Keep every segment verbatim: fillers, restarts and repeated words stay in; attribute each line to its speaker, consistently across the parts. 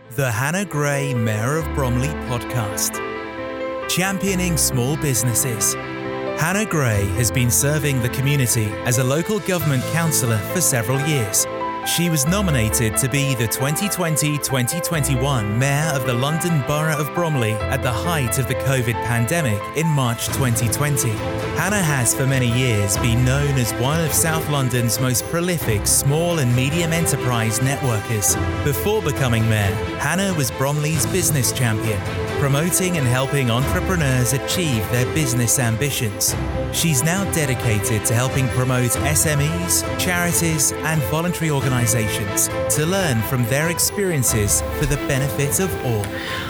Speaker 1: The Hannah Gray Mayor of Bromley podcast. Championing small businesses. Hannah Gray has been serving the community as a local government councillor for several years. She was nominated to be the twenty twenty to twenty twenty-one Mayor of the London Borough of Bromley at the height of the COVID pandemic in March twenty twenty. Hannah has for many years been known as one of South London's most prolific small and medium enterprise networkers. Before becoming Mayor, Hannah was Bromley's business champion, promoting and helping entrepreneurs achieve their business ambitions. She's now dedicated to helping promote S M Es, charities and voluntary organisations to learn from their experiences for the benefit of all.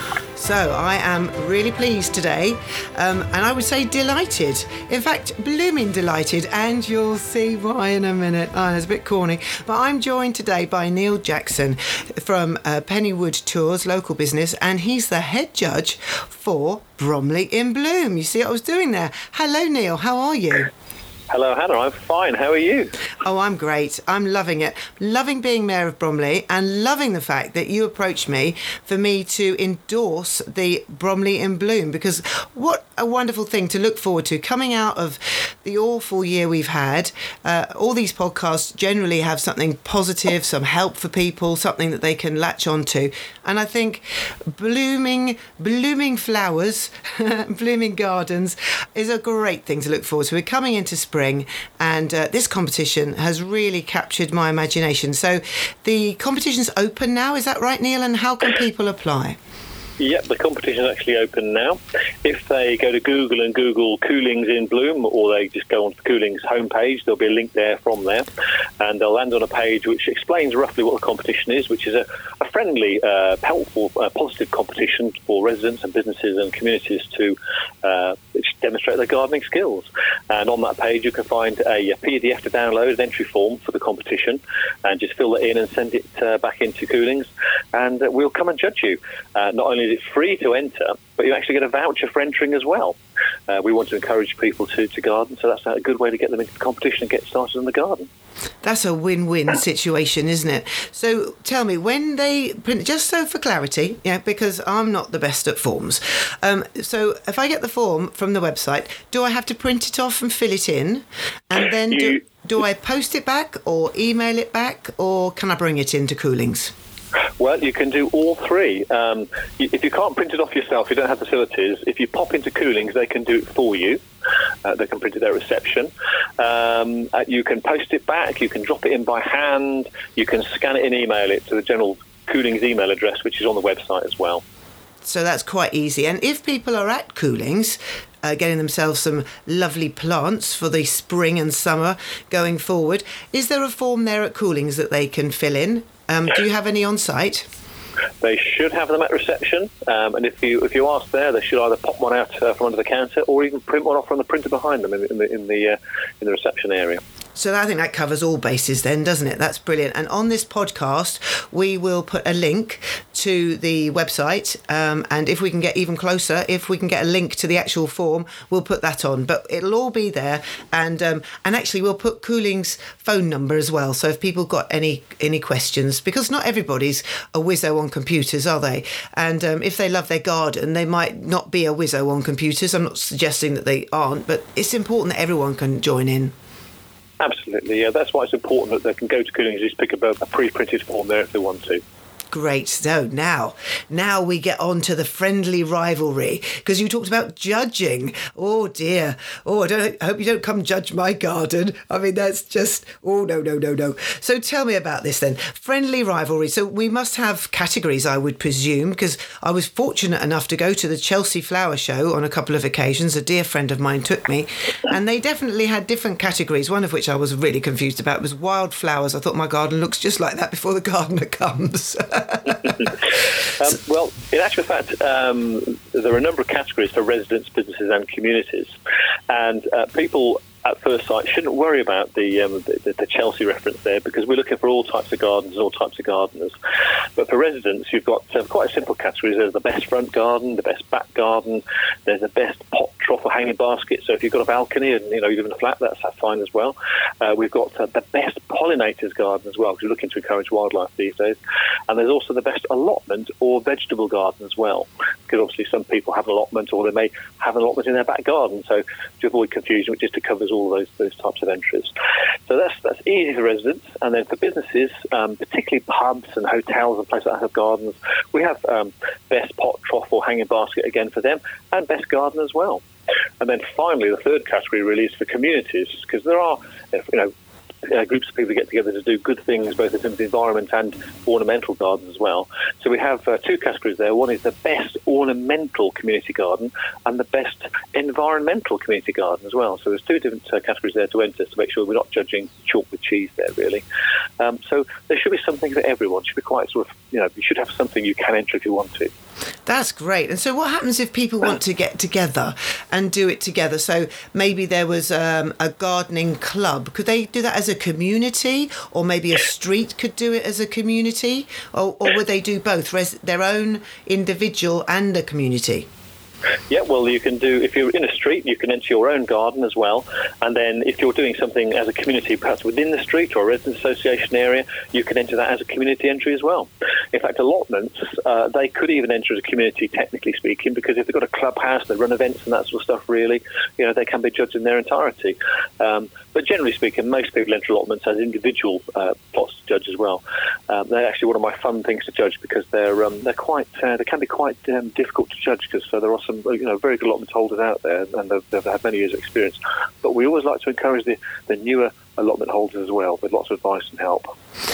Speaker 2: So I am really pleased today, um, and I would say delighted. In fact, blooming delighted, and you'll see why in a minute. Oh, it's a bit corny. But I'm joined today by Neil Jackson from uh, Pennywood Tours, local business, and he's the head judge for Bromley in Bloom. You see what I was doing there? Hello, Neil. How are you?
Speaker 3: Hello, Hannah. I'm fine. How are you?
Speaker 2: Oh, I'm great. I'm loving it. Loving being Mayor of Bromley and loving the fact that you approached me for me to endorse the Bromley in Bloom, because what a wonderful thing to look forward to coming out of the awful year we've had. Uh, all these podcasts generally have something positive, some help for people, something that they can latch onto. And I think blooming, blooming flowers, blooming gardens is a great thing to look forward to. We're coming into spring. And uh, this competition has really captured my imagination. So the competition's open now, is that right, Neil? And how can people apply?
Speaker 3: Yep, the competition is actually open now. If they go to Google and Google Coolings in Bloom, or they just go onto the Coolings homepage, there'll be a link there from there, and they'll land on a page which explains roughly what the competition is, which is a, a friendly, uh, helpful, uh, positive competition for residents and businesses and communities to uh, demonstrate their gardening skills. And on that page, you can find a, a P D F to download, an entry form for the competition, and just fill it in and send it uh, back into Coolings, and uh, we'll come and judge you. Uh, not only is it free to enter, but you actually get a voucher for entering as well. Uh, we want to encourage people to, to garden, so that's a good way to get them into the competition and get started in the garden.
Speaker 2: That's a win-win situation, isn't it? So tell me, when they print, just so for clarity, yeah, because I'm not the best at forms. Um, so if I get the form from the website, do I have to print it off and fill it in? And then
Speaker 3: you,
Speaker 2: do, do I post it back or email it back, or can I bring it into Coolings?
Speaker 3: Well, you can do all three. Um, if you can't print it off yourself, you don't have facilities, if you pop into Coolings, they can do it for you. Uh, they can print it at reception. Um, uh, you can post it back, you can drop it in by hand, you can scan it and email it to the general Coolings email address, which is on the website as well.
Speaker 2: So that's quite easy. And if people are at Coolings, uh, getting themselves some lovely plants for the spring and summer going forward, is there a form there at Coolings that they can fill in? Um, do you have any on site?
Speaker 3: They should have them at reception, um, and if you if you ask there, they should either pop one out uh, from under the counter or even print one off from the printer behind them in, in the in the, uh, in the reception area.
Speaker 2: So I think that covers all bases then, doesn't it? That's brilliant. And on this podcast, we will put a link to the website. Um, and if we can get even closer, if we can get a link to the actual form, we'll put that on. But it'll all be there. And um, and actually, we'll put Cooling's phone number as well. So if people got any any questions, because not everybody's a whizzo on computers, are they? And um, if they love their garden, they might not be a whizzo on computers. I'm not suggesting that they aren't, but it's important that everyone can join in.
Speaker 3: Absolutely, yeah. That's why it's important that they can go to Coolings and just pick up a, a pre-printed form there if they want to.
Speaker 2: Great. So now, now we get on to the friendly rivalry, because you talked about judging. Oh dear. Oh, I don't I hope you don't come judge my garden. I mean, that's just, oh, no, no, no, no. So tell me about this then. Friendly rivalry. So we must have categories, I would presume, because I was fortunate enough to go to the Chelsea Flower Show on a couple of occasions. A dear friend of mine took me, and they definitely had different categories, one of which I was really confused about was wildflowers. I thought my garden looks just like that before the gardener comes.
Speaker 3: um, well, in actual fact, um, there are a number of categories for residents, businesses and communities. And uh, people at first sight shouldn't worry about the, um, the the Chelsea reference there, because we're looking for all types of gardens and all types of gardeners. But for residents, you've got uh, quite a simple categories. There's the best front garden, the best back garden, there's the best pot trough or hanging basket. So if you've got a balcony and you know you live in a flat, that's, that's fine as well. Uh, we've got uh, the best pollinators garden as well, because we're looking to encourage wildlife these days. And there's also the best allotment or vegetable garden as well, because obviously some people have an allotment, or they may have an allotment in their back garden. So to avoid confusion, it just covers all those those types of entries. So that's that's easy for residents. And then for businesses, um, particularly pubs and hotels and places that have gardens, we have um, best pot, trough or hanging basket again for them, and best garden as well. And then finally, the third category really is for communities, because there are, you know, Uh, groups of people get together to do good things, both in terms of the environment and ornamental gardens as well. So we have uh, two categories there. One is the best ornamental community garden and the best environmental community garden as well. So there's two different uh, categories there to enter to make sure we're not judging chalk with cheese there, really. Um, so there should be something for everyone. It should be quite sort of, you know, you should have something you can enter if you want to.
Speaker 2: That's great. And so what happens if people want to get together and do it together? So maybe there was um, a gardening club. Could they do that as a community, or maybe a street could do it as a community, or, or would they do both, res- their own individual and a community?
Speaker 3: Yeah, well, you can do, if you're in a street, you can enter your own garden as well. And then if you're doing something as a community, perhaps within the street or a resident association area, you can enter that as a community entry as well. In fact, allotments, uh, they could even enter as a community, technically speaking, because if they've got a clubhouse, they run events and that sort of stuff, really, you know, they can be judged in their entirety. Um, but generally speaking, most people enter allotments as individual uh, plots to judge as well. Um, they're actually one of my fun things to judge, because they're um, they're quite uh, they can be quite um, difficult to judge, because so there are some you know very good allotment holders out there, and they've, they've had many years of experience. But we always like to encourage the, the newer allotment holders as well, with lots of advice and help.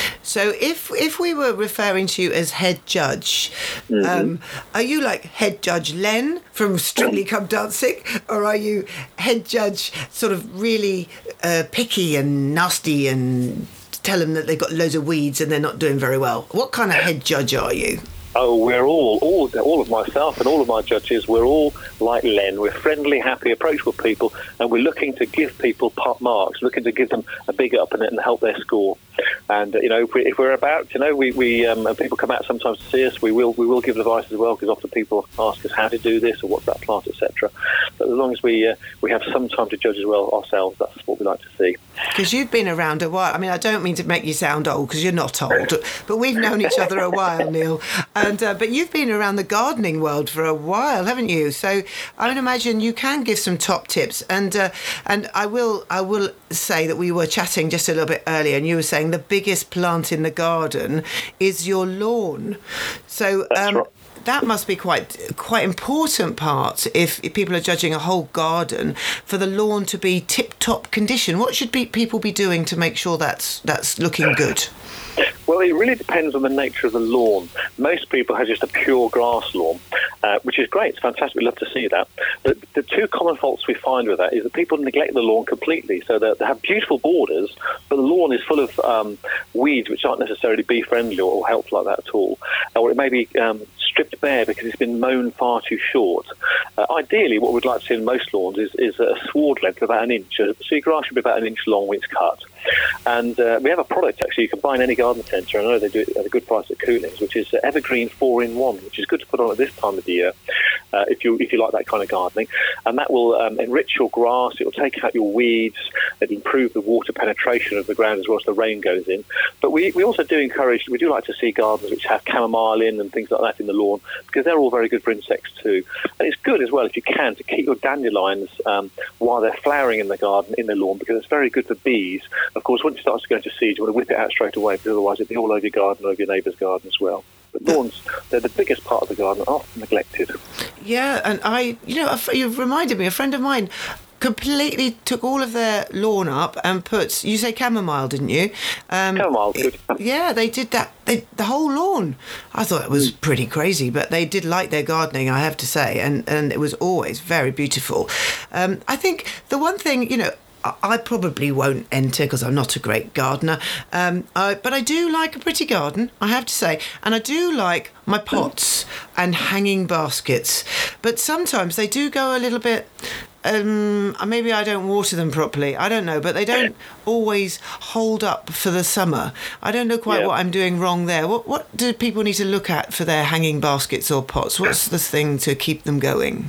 Speaker 2: So if if we were referring to you as head judge, mm-hmm. um, are you like head judge Len from Strictly Come Dancing, or are you head judge sort of really uh, picky and nasty and tell them that they've got loads of weeds and they're not doing very well? What kind of head judge are you?
Speaker 3: Oh, we're all, all, all of myself and all of my judges, we're all like Len. We're friendly, happy, approachable people, and we're looking to give people pot marks, looking to give them a big up and, and help their score. And, uh, you know, if, we, if we're about, you know, we, we um, and people come out sometimes to see us, we will we will give advice as well, because often people ask us how to do this or what's that plant, et cetera. But as long as we uh, we have some time to judge as well ourselves, that's what we like to see.
Speaker 2: Because you've been around a while. I mean, I don't mean to make you sound old, because you're not old, but we've known each other a while, Neil. And uh, but you've been around the gardening world for a while, haven't you? So I would imagine you can give some top tips. And uh, and I will I will say that we were chatting just a little bit earlier, and you were saying the biggest plant in the garden is your lawn. So um, right. That must be quite quite important part if, if people are judging a whole garden, for the lawn to be tip-top condition. What should be, people be doing to make sure that's that's looking good?
Speaker 3: Well, it really depends on the nature of the lawn. Most people have just a pure grass lawn, uh, which is great. It's fantastic. We love to see that. But the two common faults we find with that is that people neglect the lawn completely. So they have beautiful borders, but the lawn is full of um, weeds which aren't necessarily bee-friendly or helpful like that at all. Or it may be um, stripped bare because it's been mown far too short. Uh, ideally, what we'd like to see in most lawns is, is a sward length of about an inch. So your grass should be about an inch long when it's cut. And uh, we have a product, actually, you can buy in any garden centre. I know they do it at a good price at Coolings, which is Evergreen four in one, which is good to put on at this time of the year uh, if you if you like that kind of gardening. And that will um, enrich your grass, it will take out your weeds, it'll improve the water penetration of the ground as well as the rain goes in. But we, we also do encourage, we do like to see gardens which have chamomile in and things like that in the lawn, because they're all very good for insects too. And it's good as well, if you can, to keep your dandelions um, while they're flowering in the garden, in the lawn, because it's very good for bees. Of course, once it starts to go into seed, you want to whip it out straight away, because otherwise it'll be all over your garden, over your neighbour's garden as well. But lawns, they're the biggest part of the garden, often neglected.
Speaker 2: Yeah, and I, you know, you've reminded me, a friend of mine completely took all of their lawn up and put, you say chamomile, didn't you? Um,
Speaker 3: chamomile, good.
Speaker 2: Yeah, they did that, they, the whole lawn. I thought it was pretty crazy, but they did like their gardening, I have to say, and, and it was always very beautiful. Um, I think the one thing, you know, I probably won't enter because I'm not a great gardener, um, I, but I do like a pretty garden, I have to say, and I do like my pots and hanging baskets, but sometimes they do go a little bit, um, maybe I don't water them properly, I don't know, but they don't always hold up for the summer. I don't know quite yeah. what I'm doing wrong there. What, what do people need to look at for their hanging baskets or pots? What's the thing to keep them going?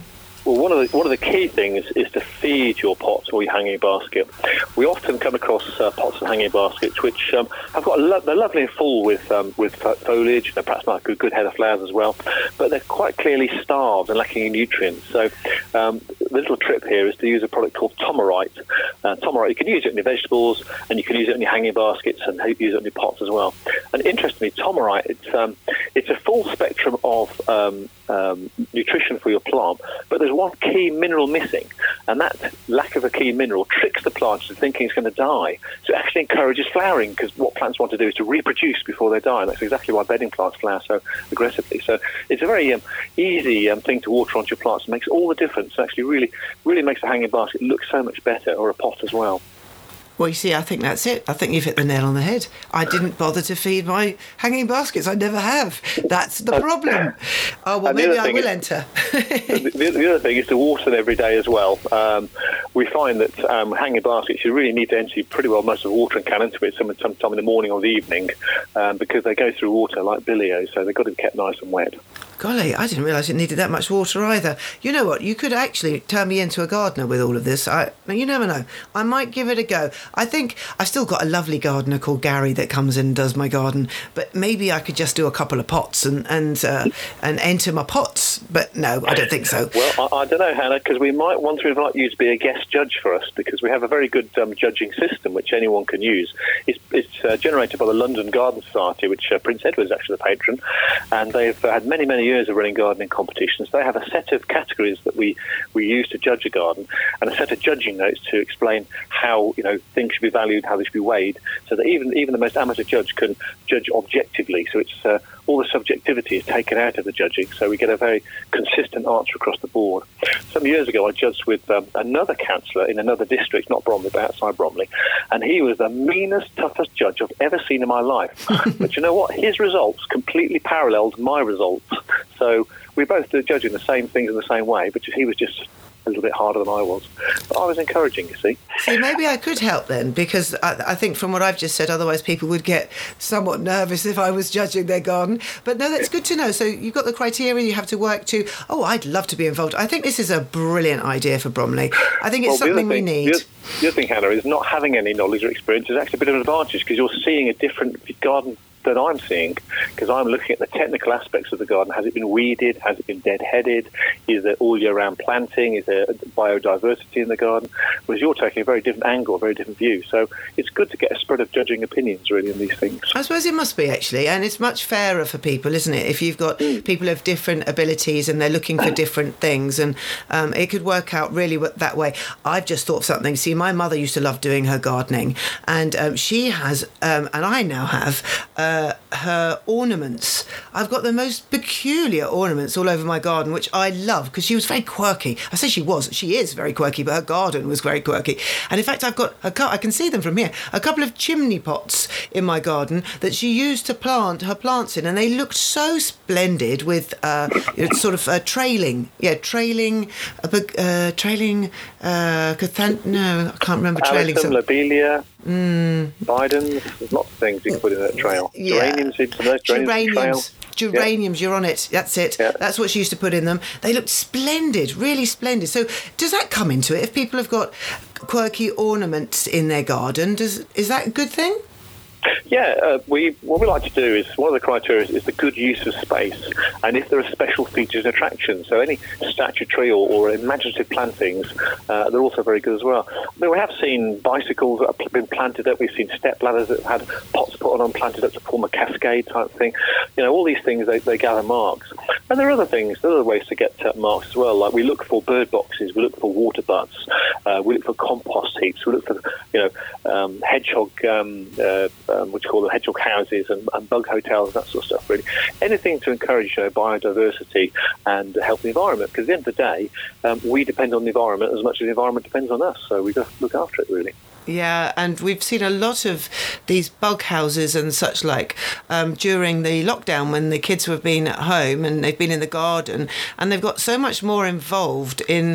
Speaker 3: Well, one of the one of the key things is to feed your pots or your hanging basket. We often come across uh, pots and hanging baskets which um, have got a lo- they're lovely and full with um, with foliage, and perhaps like a good head of flowers as well, but they're quite clearly starved and lacking in nutrients. So um, the little trip here is to use a product called Tomarite. Uh, Tomarite, you can use it in your vegetables, and you can use it in your hanging baskets, and use it in your pots as well. And interestingly, Tomarite, it's um, it's a full spectrum of um, um, nutrition for your plant, but there's one key mineral missing, and that lack of a key mineral tricks the plant into thinking it's going to die. So it actually encourages flowering, because what plants want to do is to reproduce before they die, and that's exactly why bedding plants flower so aggressively. So it's a very um, easy um, thing to water onto your plants. It makes all the difference. It actually really, really makes the hanging basket look so much better, or a pot as well.
Speaker 2: Well, you see, I think that's it. I think you've hit the nail on the head. I didn't bother to feed my hanging baskets. I never have. That's the problem. Oh, well, maybe I will
Speaker 3: is,
Speaker 2: enter.
Speaker 3: the, the other thing is to water them every day as well. Um, we find that um, hanging baskets, you really need to empty pretty well most of the watering can into it some, sometime in the morning or the evening, um, because they go through water like billios, so they've got to be kept nice and wet.
Speaker 2: Golly, I didn't realise it needed that much water either. You know what? You could actually turn me into a gardener with all of this. I, you never know. I might give it a go. I think I've still got a lovely gardener called Gary that comes in and does my garden, but maybe I could just do a couple of pots and and uh, and enter my pots. But no, I don't think so.
Speaker 3: Well, I, I don't know, Hannah, because we might want to invite you to be a guest judge for us, because we have a very good um, judging system which anyone can use. It's, it's uh, generated by the London Garden Society, which uh, Prince Edward is actually the patron, and they've uh, had many, many years of running gardening competitions. They have a set of categories that we, we use to judge a garden, and a set of judging notes to explain how, you know, things should be valued, how they should be weighed, so that even even the most amateur judge can judge objectively. So it's uh, all the subjectivity is taken out of the judging, so we get a very consistent answer across the board. Some years ago, I judged with um, another councillor in another district, not Bromley, but outside Bromley, and he was the meanest, toughest judge I've ever seen in my life. But you know what? His results completely paralleled my results. So we both did judging the same things in the same way, but he was just a little bit harder than I was. But I was encouraging, you see.
Speaker 2: See, maybe I could help then, because I, I think from what I've just said, otherwise people would get somewhat nervous if I was judging their garden. But no, that's good to know. So you've got the criteria you have to work to. Oh, I'd love to be involved. I think this is a brilliant idea for Bromley. I think it's well, something
Speaker 3: thing,
Speaker 2: we need.
Speaker 3: The other, the other thing, Hannah, is not having any knowledge or experience is actually a bit of an advantage, because you're seeing a different garden that I'm seeing, because I'm looking at the technical aspects of the garden. Has it been weeded? Has it been dead-headed? Is there all year-round planting? Is there biodiversity in the garden? Whereas you're taking a very different angle, a very different view. So it's good to get a spread of judging opinions, really, in these things.
Speaker 2: I suppose it must be, actually, and it's much fairer for people, isn't it? If you've got mm. people of different abilities and they're looking for different things, and um, it could work out really that way. I've just thought of something. See, my mother used to love doing her gardening, and um, she has, um, and I now have, uh, Uh, her ornaments. I've got the most peculiar ornaments all over my garden, which I love, because she was very quirky. I say she was, she is very quirky, but her garden was very quirky. And in fact, I've got, a, I can see them from here, a couple of chimney pots in my garden that she used to plant her plants in, and they looked so splendid with uh, sort of uh, trailing, yeah, trailing, uh, uh, trailing, uh, cathan- no, I can't remember trailing.
Speaker 3: Alyssum, lobelia,
Speaker 2: mm.
Speaker 3: Bidens, there's lots of things you can put in that trail.
Speaker 2: Yeah.
Speaker 3: Geraniums, some of those geraniums.
Speaker 2: Geraniums, yeah. You're on it. That's it.
Speaker 3: Yeah.
Speaker 2: That's what she used to put in them. They looked splendid, really splendid. So does that come into it? If people have got quirky ornaments in their garden, does is that a good thing?
Speaker 3: Yeah, uh, we what we like to do is, one of the criteria is the good use of space, and if there are special features and attractions. So any statuary or, or imaginative plantings, uh, they're also very good as well. I mean, we have seen bicycles that have been planted up. We've seen step ladders that have had pots put on and planted up to form a cascade type thing. You know, all these things, they, they gather marks. And there are other things, there are other ways to get uh, marks as well. Like we look for bird boxes, we look for water butts, uh, we look for compost heaps, we look for, you know, um, hedgehog, um, uh, um, what you call them, hedgehog houses and, and bug hotels, that sort of stuff, really. Anything to encourage, you know, biodiversity and help the environment, because at the end of the day, um, we depend on the environment as much as the environment depends on us, so we've got to look after it, really.
Speaker 2: Yeah, and we've seen a lot of these bug houses and such like um, during the lockdown, when the kids have been at home and they've been in the garden, and they've got so much more involved in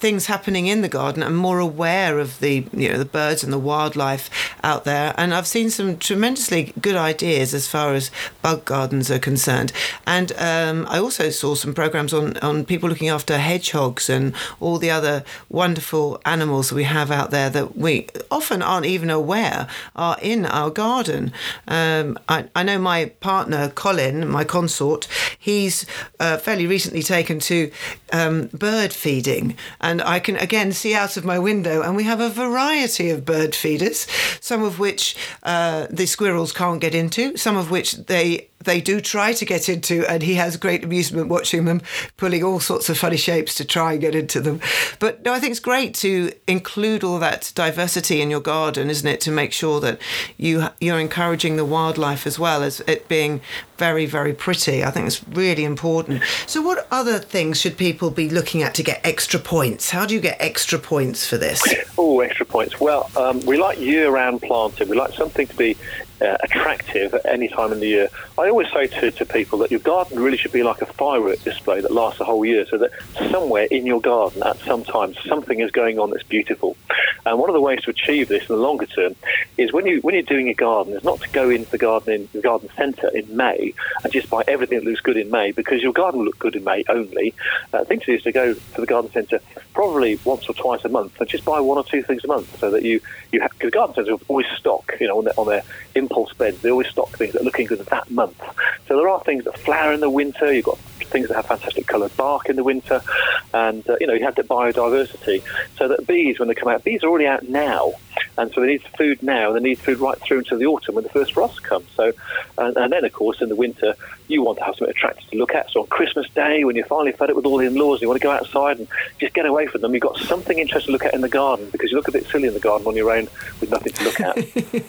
Speaker 2: things happening in the garden and more aware of the, you know, the birds and the wildlife out there. And I've seen some tremendously good ideas as far as bug gardens are concerned. And um, I also saw some programs on, on people looking after hedgehogs and all the other wonderful animals we have out there that we often aren't even aware are in our garden. Um, I, I know my partner, Colin, my consort, he's uh, fairly recently taken to um, bird feeding. And I can, again, see out of my window, and we have a variety of bird feeders, some of which uh, the squirrels can't get into, some of which they they do try to get into, and he has great amusement watching them pulling all sorts of funny shapes to try and get into them. But no, I think it's great to include all that diversity in your garden, isn't it, to make sure that you, you're encouraging the wildlife as well as it being very, very pretty. I think it's really important. So what other things should people be looking at to get extra points? How do you get extra points for this?
Speaker 3: Oh, extra points. Well, um, we like year-round planting. We like something to be Uh, attractive at any time in the year. I always say to, to people that your garden really should be like a firework display that lasts the whole year, so that somewhere in your garden at some time something is going on that's beautiful. And one of the ways to achieve this in the longer term is when you when you're doing a garden, is not to go into the garden in the garden centre in May and just buy everything that looks good in May, because your garden will look good in May only. Uh, the thing to do is to go to the garden centre probably once or twice a month and just buy one or two things a month, so that you you have, because garden centres will always stock, you know, on their, on their impulse beds, they always stock things that are looking good that month. So there are things that flower in the winter. You've got things that have fantastic coloured bark in the winter, and uh, you know, you have the biodiversity. So that bees, when they come out, bees are already out now, and so they need food now. They need food right through into the autumn when the first frost comes. So, and, and then of course in the winter you want to have something attractive to look at. So on Christmas Day, when you're finally fed up with all the in-laws, you want to go outside and just get away from them. You've got something interesting to look at in the garden, because you look a bit silly in the garden on your own with nothing to look at.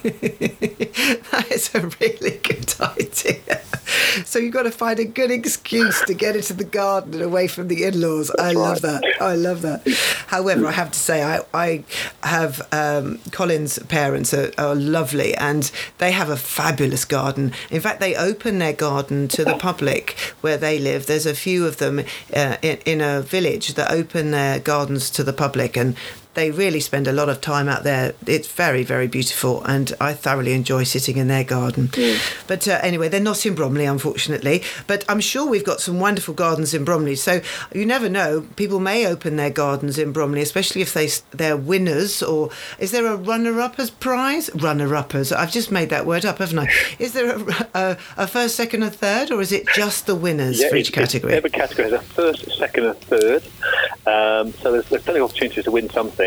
Speaker 2: That is a really good idea. So you've got to find a good excuse to get into the garden and away from the in-laws. That's I love right. that. I love that. However, I have to say, I, I have um, Colin's parents are, are lovely, and they have a fabulous garden. In fact, they open their garden to the public where they live. There's a few of them uh, in, in a village that open their gardens to the public, and they really spend a lot of time out there. It's very, very beautiful, and I thoroughly enjoy sitting in their garden. Mm. But uh, anyway, they're not in Bromley, unfortunately. But I'm sure we've got some wonderful gardens in Bromley. So you never know. People may open their gardens in Bromley, especially if they, they're winners. Or is there a runner-uppers prize? Runner-uppers. I've just made that word up, haven't I? Is there a, a, a first, second and third, or is it just the winners
Speaker 3: yeah,
Speaker 2: for each
Speaker 3: it,
Speaker 2: category?
Speaker 3: Every category has a first, second and third. Um, so there's, there's plenty of opportunities to win something.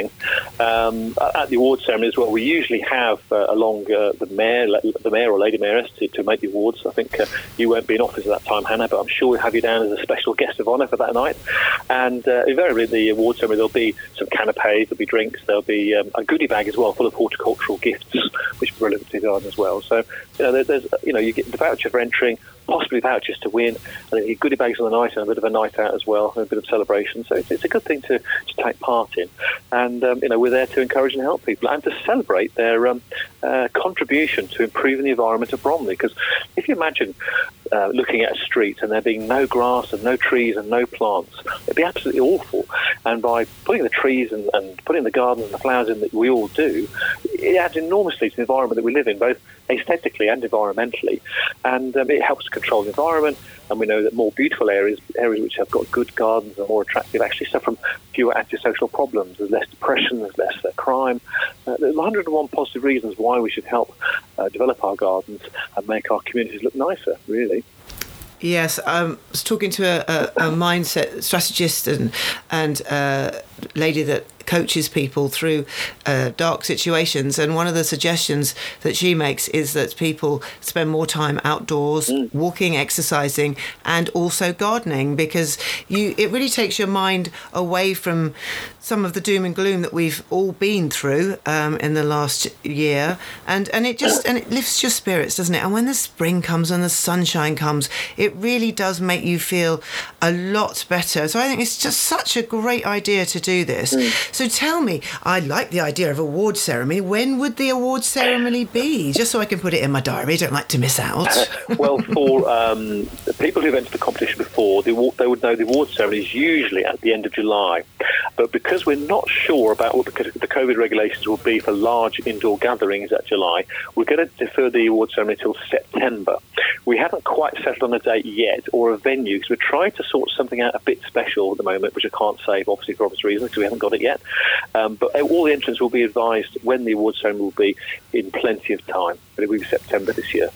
Speaker 3: Um, at the awards ceremony as well, we usually have uh, along uh, the mayor, the mayor or lady mayoress to, to make the awards. I think uh, you won't be in office at that time, Hannah, but I'm sure we'll have you down as a special guest of honour for that night. And uh, invariably, at the awards ceremony, there'll be some canapes, there'll be drinks, there'll be um, a goodie bag as well, full of horticultural gifts, which are relevant to the garden as well. So, you know, there, there's, you know, you get the voucher for entering, possibly vouchers to win, and then you get goodie bags on the night and a bit of a night out as well, and a bit of celebration. So it's, it's a good thing to, to take part in. And, um, you know, we're there to encourage and help people and to celebrate their um, uh, contribution to improving the environment of Bromley. Because if you imagine uh, looking at a street and there being no grass and no trees and no plants, it'd be absolutely awful. And by putting the trees and, and putting the gardens and the flowers in that we all do, it adds enormously to the environment that we live in, both aesthetically and environmentally. And um, it helps to control the environment. And we know that more beautiful areas, areas which have got good gardens and are more attractive, actually suffer from fewer antisocial problems. There's less depression, there's less uh, crime. Uh, there's one hundred and one positive reasons why we should help uh, develop our gardens and make our communities look nicer, really.
Speaker 2: Yes, um, I was talking to a, a, a mindset strategist and and uh, lady that coaches people through uh, dark situations, and one of the suggestions that she makes is that people spend more time outdoors, mm. walking, exercising, and also gardening, because you it really takes your mind away from some of the doom and gloom that we've all been through um, in the last year, and and it just and it lifts your spirits, doesn't it? And when the spring comes and the sunshine comes, it really does make you feel a lot better. So I think it's just such a great idea to do this. Mm. So tell me, I like the idea of award ceremony. When would the award ceremony be? Just so I can put it in my diary. I don't like to miss out.
Speaker 3: Well, for um, people who've entered the competition before, they, they would know the award ceremony is usually at the end of July. But because we're not sure about what the, the COVID regulations will be for large indoor gatherings at July, we're going to defer the award ceremony till September. We haven't quite settled on a date yet or a venue because we're trying to sort something out a bit special at the moment, which I can't say, obviously, for obvious reasons, because we haven't got it yet. Um, but all the entrants will be advised when the award ceremony will be in plenty of time. But it will be September this year.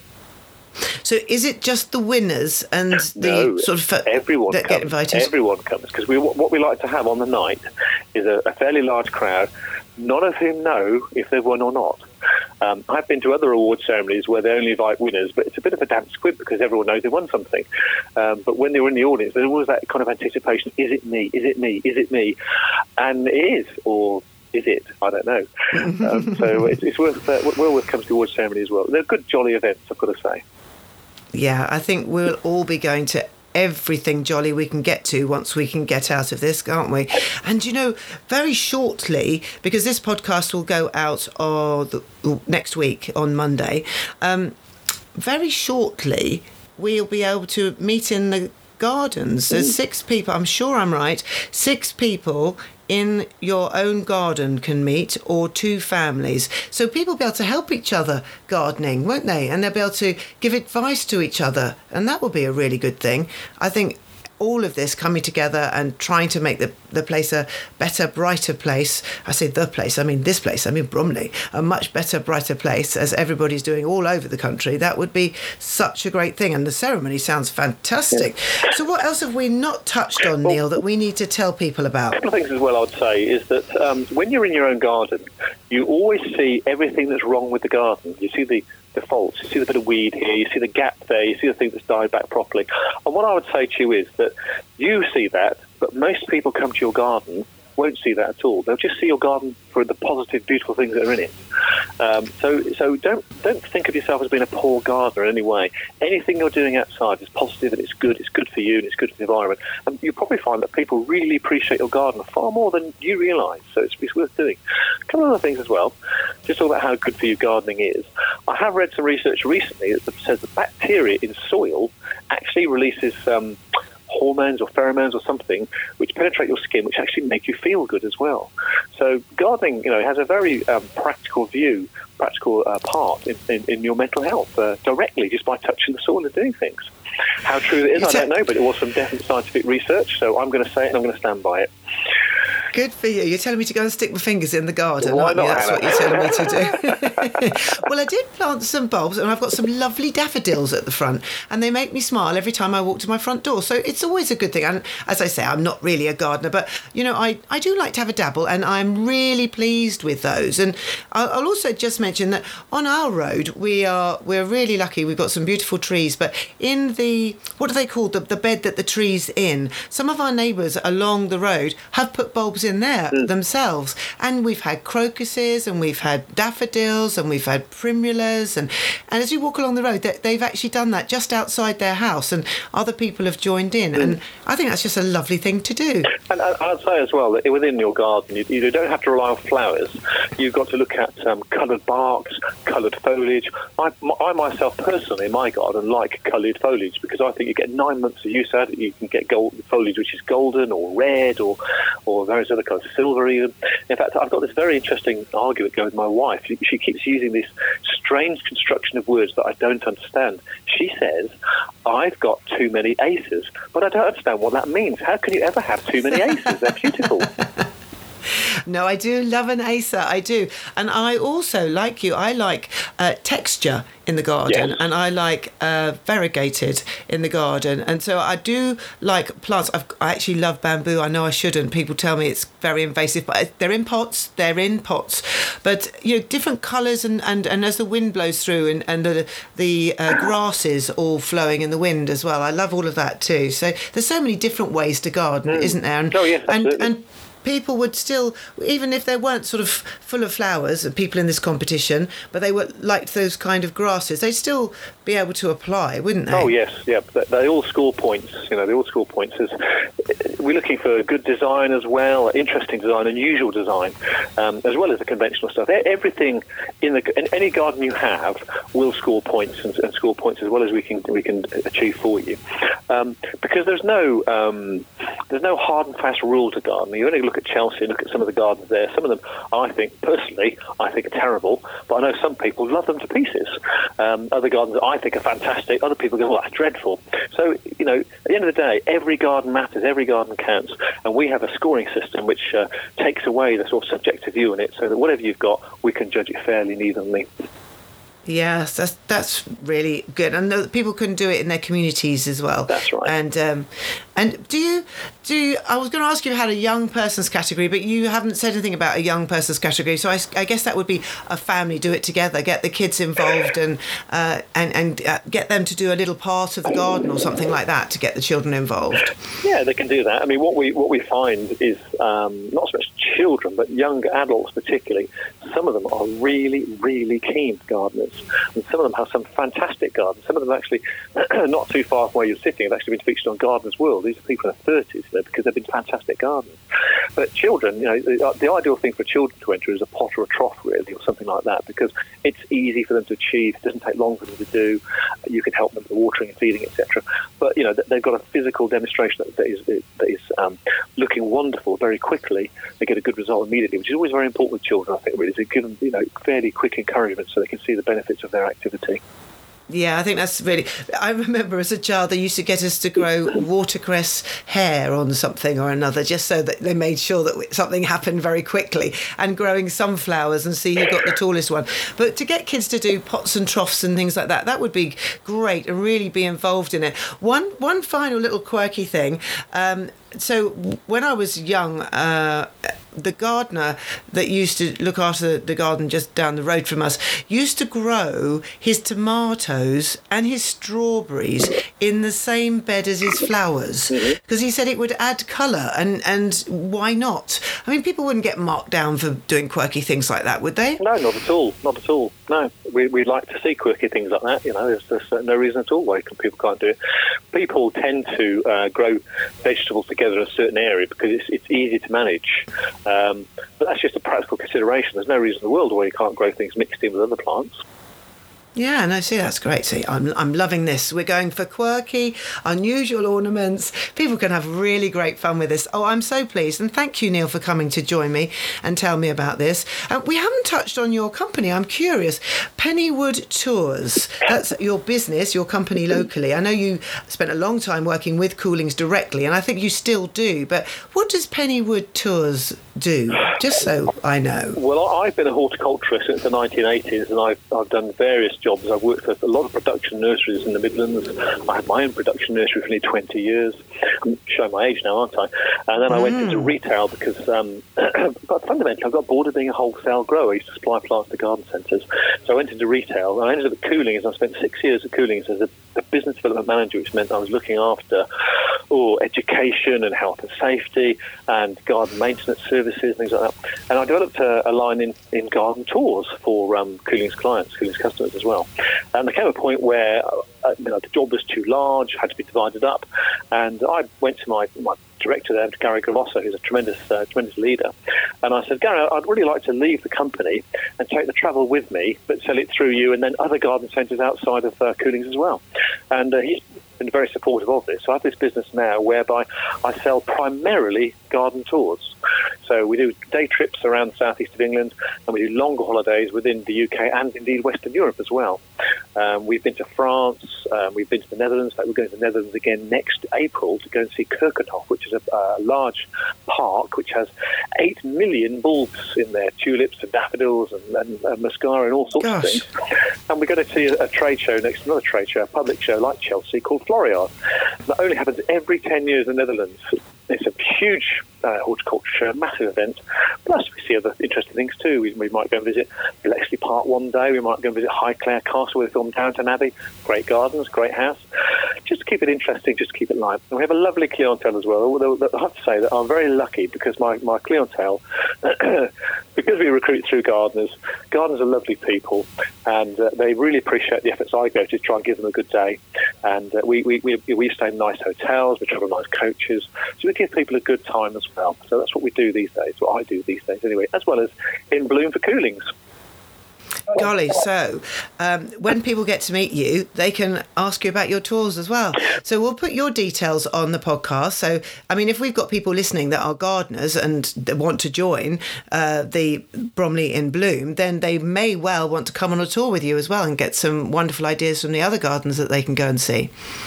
Speaker 2: So is it just the winners and the
Speaker 3: no,
Speaker 2: sort of fa-
Speaker 3: everyone
Speaker 2: that
Speaker 3: comes.
Speaker 2: get invited?
Speaker 3: Everyone comes, because we what we like to have on the night is a, a fairly large crowd, none of whom know if they've won or not. Um, I've been to other award ceremonies where they only invite winners, but it's a bit of a damp squib because everyone knows they won something. Um, but when they were in the audience, there's always that kind of anticipation, is it me, is it me, is it me? And it is, or is it? I don't know. um, so it's, it's worth, uh, well worth comes to the award ceremony as well. They're good, jolly events, I've got to say.
Speaker 2: Yeah, I think we'll all be going to everything jolly we can get to once we can get out of this, can't we? And, you know, very shortly, because this podcast will go out uh, the, next week on Monday, um, very shortly we'll be able to meet in the gardens. There's six people, I'm sure I'm right, six people in your own garden can meet, or two families. So people will be able to help each other gardening, won't they? And they'll be able to give advice to each other. And that will be a really good thing. I think all of this coming together and trying to make the, the place a better, brighter place. I say the place, I mean this place, I mean Bromley, a much better, brighter place, as everybody's doing all over the country. That would be such a great thing. And the ceremony sounds fantastic. Yeah. So what else have we not touched on, well, Neil, that we need to tell people about?
Speaker 3: A couple of things as well, I would say, is that um, when you're in your own garden, you always see everything that's wrong with the garden. You see the the faults, you see the bit of weed here, you see the gap there, you see the thing that's died back properly. And what I would say to you is that you see that, but most people come to your garden won't see that at all. They'll just see your garden for the positive, beautiful things that are in it. Um, so so don't don't think of yourself as being a poor gardener in any way. Anything you're doing outside is positive and it's good. It's good for you and it's good for the environment. And you'll probably find that people really appreciate your garden far more than you realise. So it's, it's worth doing. A couple of other things as well, just talk about how good for you gardening is. I have read some research recently that says that bacteria in soil actually releases um, hormones or pheromones or something which penetrate your skin, which actually make you feel good as well. So gardening, you know, has a very um, practical view, practical uh, part in, in, in your mental health uh, directly just by touching the soil and doing things. How true it is, I don't know, but it was some definite scientific research, so I'm going to say it and I'm going to stand by it.
Speaker 2: Good for you. You're telling me to go and stick my fingers in the garden,
Speaker 3: Why
Speaker 2: aren't
Speaker 3: not,
Speaker 2: you? That's
Speaker 3: Hannah?
Speaker 2: what you're telling me to do. Well, I did plant some bulbs, and I've got some lovely daffodils at the front, and they make me smile every time I walk to my front door. So it's always a good thing. And as I say, I'm not really a gardener, but, you know, I, I do like to have a dabble, and I'm really pleased with those. And I'll, I'll also just mention that on our road, we are, we're really lucky. We've got some beautiful trees, but in the, what do they call the, the bed that the tree's in, some of our neighbours along the road have put bulbs in there mm. themselves, and we've had crocuses and we've had daffodils and we've had primulas, and and as you walk along the road, they, they've actually done that just outside their house, and other people have joined in, mm. and I think that's just a lovely thing to do.
Speaker 3: And I'd say as well that within your garden, you, you don't have to rely on flowers. You've got to look at um, coloured barks, coloured foliage. I, I myself personally in my garden like coloured foliage because I think you get nine months of use out of it. You can get gold foliage which is golden or red or or various other colours, silver even. In fact, I've got this very interesting argument going with my wife. She, she keeps using this strange construction of words that I don't understand. She says, I've got too many aces, but I don't understand what that means. How can you ever have too many aces? They're beautiful.
Speaker 2: No, I do love an acer, I do. And I also, like you, I like uh, texture in the garden, yes. and I like uh, variegated in the garden. And so I do like plants. I've, I actually love bamboo. I know I shouldn't. People tell me it's very invasive, but they're in pots. They're in pots. But, you know, different colours, and, and, and as the wind blows through, and, and the, the uh, grasses all flowing in the wind as well. I love all of that too. So there's so many different ways to garden, mm. isn't there? And,
Speaker 3: oh, yes, absolutely.
Speaker 2: And, and people would still, even if they weren't sort of full of flowers, people in this competition, but they were liked those kind of grasses, they'd still be able to apply, wouldn't they?
Speaker 3: Oh yes, yeah. They, they all score points. You know, they all score points. As we're looking for good design as well, interesting design, unusual design, um, as well as the conventional stuff. Everything in the in any garden you have will score points and, and score points as well as we can we can achieve for you, um, because there's no um, there's no hard and fast rule to gardening. You only look at Chelsea, look at some of the gardens there. Some of them, I think personally, I think are terrible, but I know some people love them to pieces. Um, other gardens I think are fantastic. Other people go, well, that's dreadful. So, you know, at the end of the day, every garden matters, every garden counts, and we have a scoring system which uh, takes away the sort of subjective view in it, so that whatever you've got, we can judge it fairly and evenly.
Speaker 2: Yes, that's that's really good, and the, people can do it in their communities as well.
Speaker 3: That's right.
Speaker 2: And um, and do you do? You, I was going to ask you about a young person's category, but you haven't said anything about a young person's category. So I, I guess that would be a family do it together, get the kids involved, and uh, and and uh, get them to do a little part of the garden or something like that to get the children involved.
Speaker 3: Yeah, they can do that. I mean, what we what we find is um, not so much children, but young adults particularly. Some of them are really, really keen gardeners. And some of them have some fantastic gardens. Some of them actually, not too far from where you're sitting, have actually been featured on Gardeners World. These are people in their thirties, you know, because they've been fantastic gardeners. But children, you know, the, the ideal thing for children to enter is a pot or a trough, really, or something like that, because it's easy for them to achieve. It doesn't take long for them to do. You can help them with watering and feeding, et cetera. But, you know, they've got a physical demonstration that is, that is um, looking wonderful very quickly. They get a good result immediately, which is always very important with children, I think, really, to give them, you know, fairly quick encouragement so they can see the benefits of their activity.
Speaker 2: Yeah, I think that's really... I remember as a child they used to get us to grow watercress hair on something or another, just so that they made sure that something happened very quickly, and growing sunflowers and see who got the tallest one. But to get kids to do pots and troughs and things like that, that would be great, and really be involved in it. One one final little quirky thing. Um, so when I was young... Uh, the gardener that used to look after the garden just down the road from us used to grow his tomatoes and his strawberries in the same bed as his flowers, because he said it would add colour, and, and why not? I mean, people wouldn't get marked down for doing quirky things like that, would they?
Speaker 3: No, not at all. Not at all. No, we, we'd like to see quirky things like that. You know, there's, there's no reason at all why people can't do it. People tend to uh, grow vegetables together in a certain area because it's, it's easy to manage. Um, but that's just a practical consideration. There's no reason in the world why you can't grow things mixed in with other plants.
Speaker 2: Yeah, no, see, that's great. See, I'm I'm loving this. We're going for quirky, unusual ornaments. People can have really great fun with this. Oh, I'm so pleased. And thank you, Neil, for coming to join me and tell me about this. Uh, we haven't touched on your company. I'm curious. Pennywood Tours. That's your business, your company locally. I know you spent a long time working with Coolings directly, and I think you still do. But what does Pennywood Tours do? Just so I know.
Speaker 3: Well, I've been a horticulturist since the nineteen eighties, and I've, I've done various jobs. I've worked for a lot of production nurseries in the Midlands. I had my own production nursery for nearly twenty years. I'm showing my age now, aren't I? And then I mm. went into retail because, um, but fundamentally, I got bored of being a wholesale grower. I used to supply plants to garden centres. So I went into retail, and I ended up at Coolings. I spent six years at Coolings as a, a business development manager, which meant I was looking after oh, education and health and safety and garden maintenance services, things like that. And I developed a, a line in, in garden tours for um, Coolings clients, Coolings customers as well. And there came a point where uh, you know, the job was too large, had to be divided up, and I went to my, my director there, Gary Gravossa, who's a tremendous uh, tremendous leader, and I said, Gary, I'd really like to leave the company and take the travel with me, but sell it through you and then other garden centres outside of uh, Coolings as well. And uh, he's been very supportive of this. So I have this business now whereby I sell primarily garden tours. So we do day trips around the southeast of England, and we do longer holidays within the U K and indeed Western Europe as well. Um, we've been to France, um, we've been to the Netherlands. In fact, we're going to the Netherlands again next April to go and see Keukenhof, which is a, a large park which has eight million bulbs in there, tulips and daffodils and, and, and mascara and all sorts Gosh. of things. And we're going to see a, a trade show next to another trade show, a public show like Chelsea called Floriade. That only happens every ten years in the Netherlands. It's a huge uh, horticulture show, massive event. Plus, we see other interesting things too. We, we might go and visit Bletchley Park one day. We might go and visit Highclere Castle, where they filmed Downton Abbey. Great gardens, great house. just to keep it interesting, just to keep it live. And we have a lovely clientele as well. Although I have to say that I'm very lucky because my, my clientele, because we recruit through gardeners, gardeners are lovely people, and uh, they really appreciate the efforts I go to try and give them a good day. And uh, we, we, we, we stay in nice hotels, we travel nice coaches, so we give people a good time as well. So that's what we do these days, what I do these days anyway, as well as in Bloom for Coolings.
Speaker 2: Golly, so um, when people get to meet you, they can ask you about your tours as well. So we'll put your details on the podcast. So, I mean, if we've got people listening that are gardeners and they want to join uh, the Bromley in Bloom, then they may well want to come on a tour with you as well and get some wonderful ideas from the other gardens that they can go and see.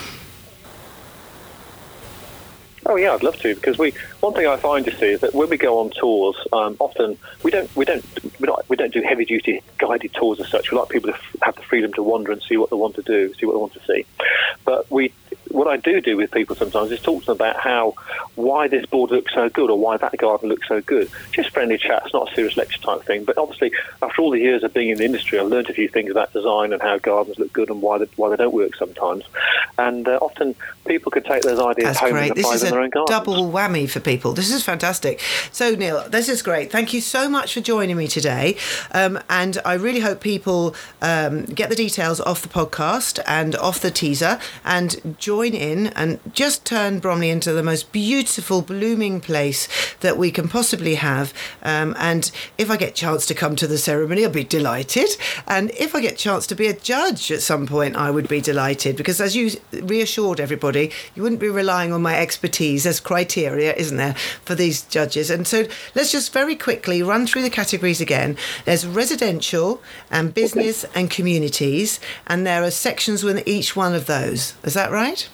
Speaker 3: Oh yeah, I'd love to, because we one thing I find, you see, is that when we go on tours, um, often we don't we don't we don't we don't do heavy duty guided tours as such. We like people to f- have the freedom to wander and see what they want to do, see what they want to see. But we what I do do with people sometimes is talk to them about how why this board looks so good or why that garden looks so good. Just friendly chat. It's not a serious lecture type thing. But obviously, after all the years of being in the industry, I've learned a few things about design and how gardens look good and why they, why they don't work sometimes. And uh, often people could take those ideas
Speaker 2: That's
Speaker 3: home
Speaker 2: great.
Speaker 3: and apply
Speaker 2: This
Speaker 3: them
Speaker 2: is
Speaker 3: in their
Speaker 2: a
Speaker 3: own gardens.
Speaker 2: double whammy for people. This is fantastic. So, Neil, this is great. Thank you so much for joining me today. Um, and I really hope people um, get the details off the podcast and off the teaser and join in and just turn Bromley into the most beautiful, blooming place that we can possibly have. Um, and if I get a chance to come to the ceremony, I'll be delighted. And if I get a chance to be a judge at some point, I would be delighted, because as you reassured everybody, you wouldn't be relying on my expertise as criteria, isn't there, for these judges. And so let's just very quickly run through the categories again. There's residential and business and communities, and there are sections within each one of those. Is that right?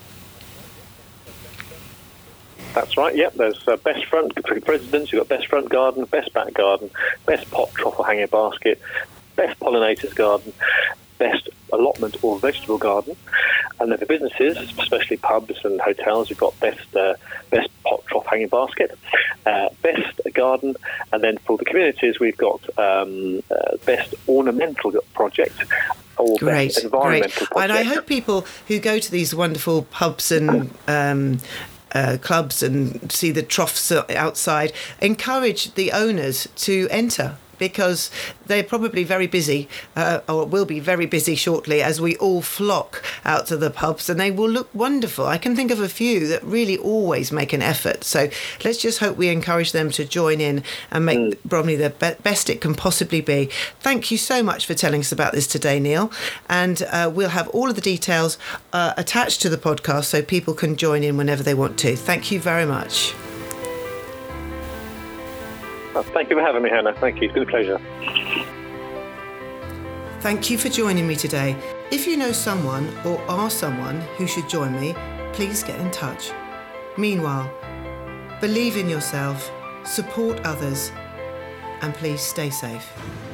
Speaker 3: That's right, yep. There's uh, best front residence, you've got best front garden, best back garden, best pot, trough or hanging basket, best pollinators garden, best allotment or vegetable garden. And then for businesses, especially pubs and hotels, we've got best uh, best pot, trough, hanging basket, uh, best garden. And then for the communities, we've got um, uh, best ornamental project. Or
Speaker 2: Great,
Speaker 3: best environmental
Speaker 2: great.
Speaker 3: project.
Speaker 2: And I hope people who go to these wonderful pubs and um, uh, clubs and see the troughs outside encourage the owners to enter, because they're probably very busy, uh, or will be very busy shortly as we all flock out to the pubs, and they will look wonderful. I can think of a few that really always make an effort. So let's just hope we encourage them to join in and make mm. Bromley the be- best it can possibly be. Thank you so much for telling us about this today, Neil. And uh, we'll have all of the details uh, attached to the podcast so people can join in whenever they want to. Thank you very much.
Speaker 3: Oh, thank you for having me, Hannah. Thank you. It's been a pleasure.
Speaker 2: Thank you for joining me today. If you know someone or are someone who should join me, please get in touch. Meanwhile, believe in yourself, support others, and please stay safe.